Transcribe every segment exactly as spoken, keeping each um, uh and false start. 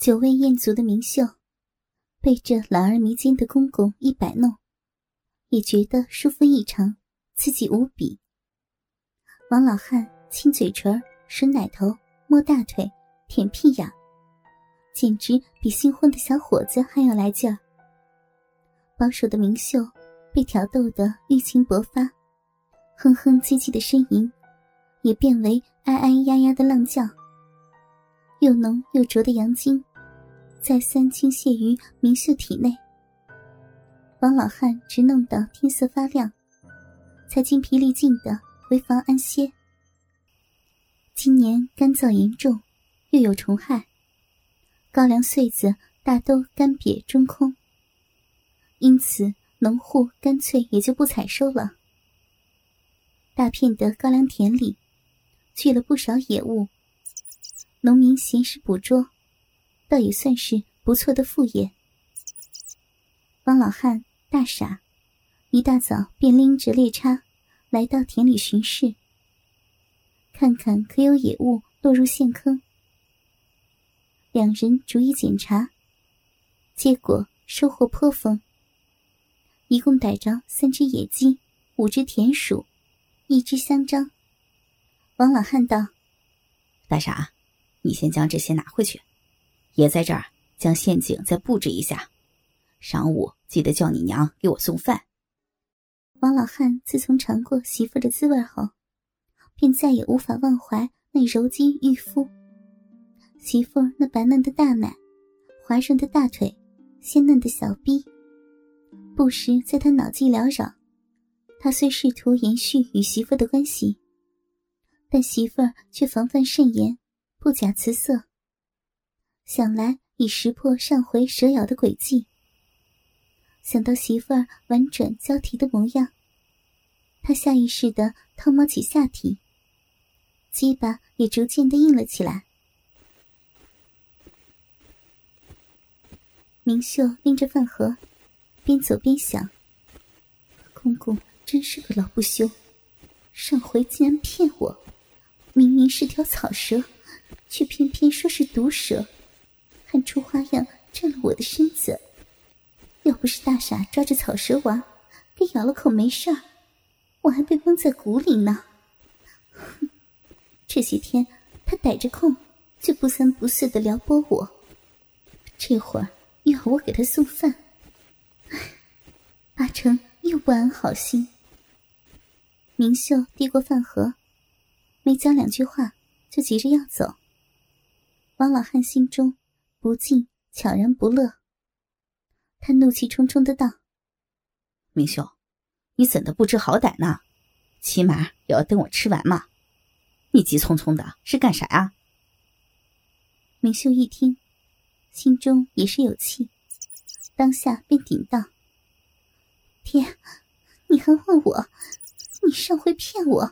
久未厌足的明秀被这懒而迷奸的公公一摆弄，也觉得舒服异常，刺激无比。王老汉亲嘴唇、吮奶头、摸大腿、舔屁眼，简直比新婚的小伙子还要来劲儿。保守的明秀被挑逗得欲情勃发，哼哼唧唧的呻吟也变为哀哀呀呀的浪叫。又浓又浊的阳精再三倾泻于明秀体内，王老汉直弄到天色发亮，才精疲力尽地回房安歇。今年干燥严重，又有虫害，高粱穗子大都干瘪中空，因此农户干脆也就不采收了。大片的高粱田里聚了不少野物，农民闲时捕捉，倒也算是不错的副业。王老汉大傻，一大早便拎着猎叉来到田里巡视，看看可有野物落入陷坑。两人逐一检查，结果收获颇丰，一共逮着三只野鸡，五只田鼠，一只香樟。王老汉道： 大傻，你先将这些拿回去，爷在这儿将陷阱再布置一下，晌午记得叫你娘给我送饭。 王老汉自从尝过媳妇的滋味后，便再也无法忘怀那柔肌玉肤，媳妇那白嫩的大奶，滑润的大腿，鲜嫩的小臂，不时在他脑际缭绕。他虽试图延续与媳妇的关系，但媳妇儿却防范甚严，不假辞色，想来已识破上回蛇咬的诡计。想到媳妇儿婉转娇啼的模样，他下意识地掏摸起下体，鸡巴也逐渐地硬了起来。明秀拎着饭盒，边走边想：公公真是个老不休，上回竟然骗我，明明是条草蛇，却偏偏说是毒蛇，还出花样占了我的身子。要不是大傻抓着草蛇玩，给咬了口没事儿，我还被蒙在鼓里呢。哼，这些天他逮着空就不三不四地撩拨我，这会儿又要我给他送饭，八成又不安好心。明秀递过饭盒，没讲两句话就急着要走。王老汉心中不禁悄然不乐，他怒气冲冲的道： 明秀，你怎的不知好歹呢？起码也要等我吃完嘛，你急匆匆的是干啥呀？ 明秀一听，心中也是有气，当下便顶道：爹，你还问我？你上回骗我！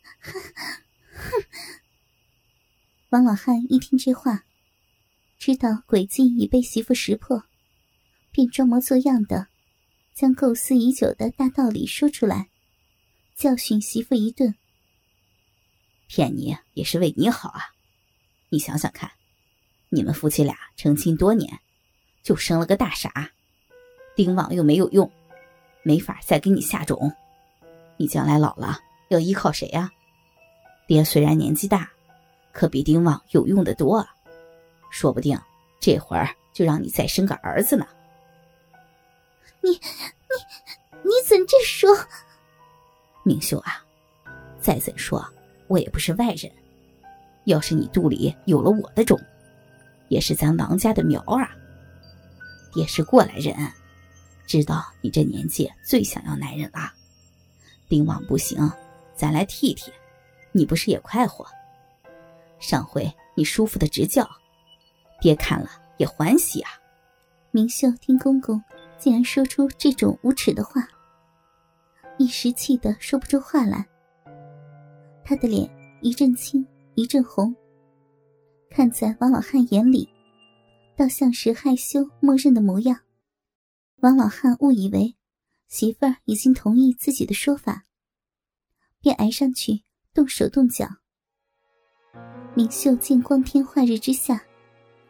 王老汉一听这话，知道诡计已被媳妇识破，便装模作样的将构思已久的大道理说出来，教训媳妇一顿。 骗你也是为你好啊，你想想看，你们夫妻俩成亲多年，就生了个大傻，丁旺又没有用，没法再给你下种，你将来老了要依靠谁啊？爹虽然年纪大，可比丁旺有用的多啊，说不定这会儿就让你再生个儿子呢。 你你你怎这说？ 明秀啊，再怎说我也不是外人，要是你肚里有了我的种，也是咱王家的苗啊。爹是过来人，知道你这年纪最想要男人了，丁旺不行，咱来替替，你不是也快活？上回你舒服的直叫，爹看了也欢喜啊。 明秀听公公竟然说出这种无耻的话，一时气得说不出话来。他的脸一阵青一阵红，看在王老汉眼里，倒像是害羞默认的模样。王老汉误以为媳妇儿已经同意自己的说法，便挨上去动手动脚。明秀见光天化日之下，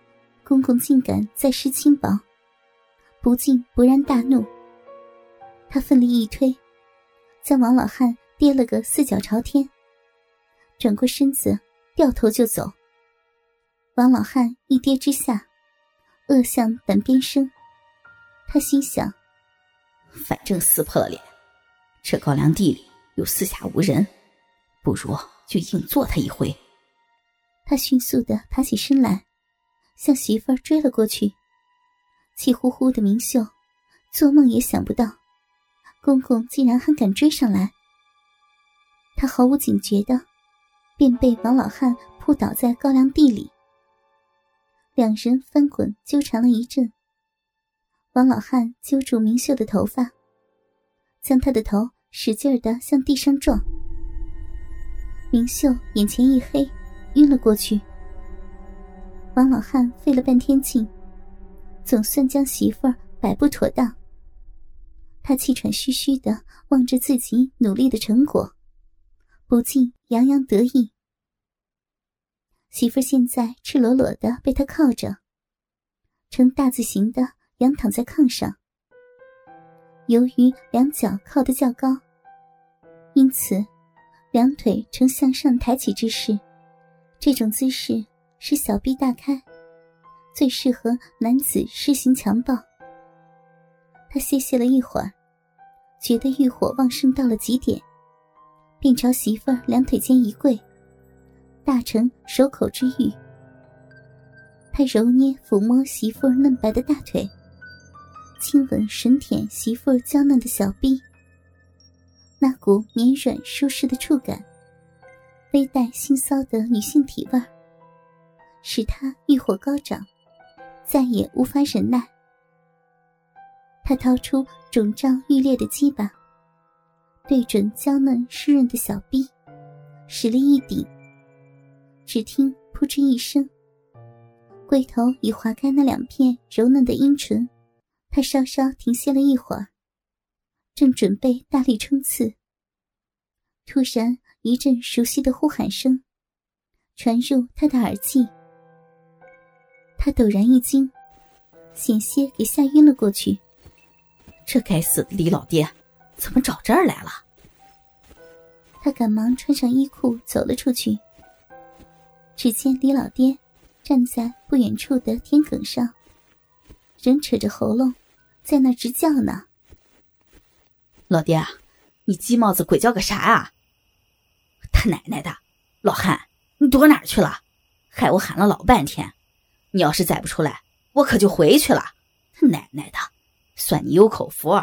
公公竟敢再施轻薄，不禁勃然大怒。他奋力一推，将王老汉跌了个四脚朝天，转过身子掉头就走。王老汉一跌之下，恶向胆边生。他心想， 反正撕破了脸，这高粱地里又四下无人，不如就硬揍他一回。 他迅速地爬起身来，向媳妇儿追了过去。气呼呼的明秀做梦也想不到公公竟然还敢追上来。他毫无警觉的便被王老汉扑倒在高粱地里。两人翻滚纠缠了一阵，王老汉揪住明秀的头发，将他的头使劲地向地上撞。明秀眼前一黑，晕了过去。王老汉费了半天劲，总算将媳妇儿摆布妥当。他气喘吁吁地望着自己努力的成果，不禁洋洋得意。媳妇儿现在赤裸裸地被他靠着，呈大字形的仰躺在炕上。由于两脚靠得较高，因此两腿呈向上抬起之势，这种姿势使小臂大开，最适合男子施行强暴。他歇息了一会儿，觉得欲火旺盛到了极点，便朝媳妇儿两腿间一跪，大成守口之欲。他揉捏抚摸媳妇儿嫩白的大腿，亲吻吮舔媳妇儿娇嫩的小臂，那股绵软舒适的触感，微带腥臊的女性体味，使他欲火高涨，再也无法忍耐。他掏出肿胀欲裂的鸡巴，对准娇嫩湿润的小臂，使力一顶，只听扑哧一声，龟头已划开那两片柔嫩的阴唇。他稍稍停歇了一会儿，正准备大力冲刺，突然一阵熟悉的呼喊声传入他的耳际。他陡然一惊，险些给吓晕了过去。 这该死的李老爹怎么找这儿来了？ 他赶忙穿上衣裤走了出去。只见李老爹站在不远处的田埂上，仍扯着喉咙在那直叫呢。 老爹，你鸡帽子鬼叫个啥啊？他奶奶的，老汉，你躲哪儿去了？害我喊了老半天，你要是再不出来，我可就回去了。他奶奶的，算你有口福。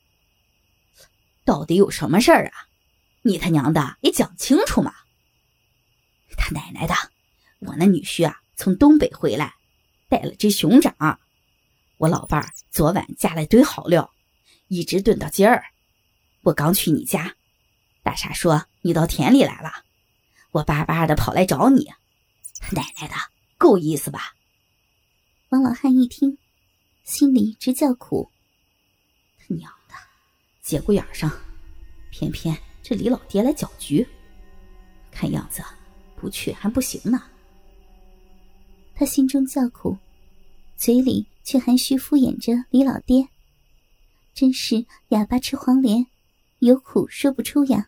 到底有什么事儿啊？你他娘的也讲清楚嘛！他奶奶的，我那女婿啊，从东北回来，带了只熊掌。我老伴儿昨晚加了堆好料，一直炖到今儿。我刚去你家，大傻说你到田里来了，我巴巴的跑来找你。奶奶的，够意思吧？ 王老汉一听，心里直叫苦。 娘的，节骨眼上，偏偏这李老爹来搅局，看样子不去还不行呢。 他心中叫苦，嘴里却含蓄敷衍着李老爹，真是哑巴吃黄连，有苦说不出呀。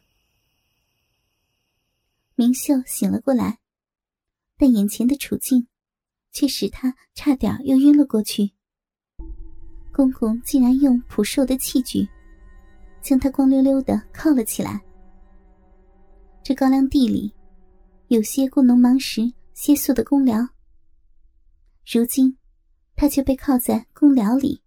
明秀醒了过来，但眼前的处境却使他差点又晕了过去。公公竟然用朴寿的器具将他光溜溜地铐了起来。这高粱地里有些工农忙时歇宿的公寮，如今他却被铐在公寮里。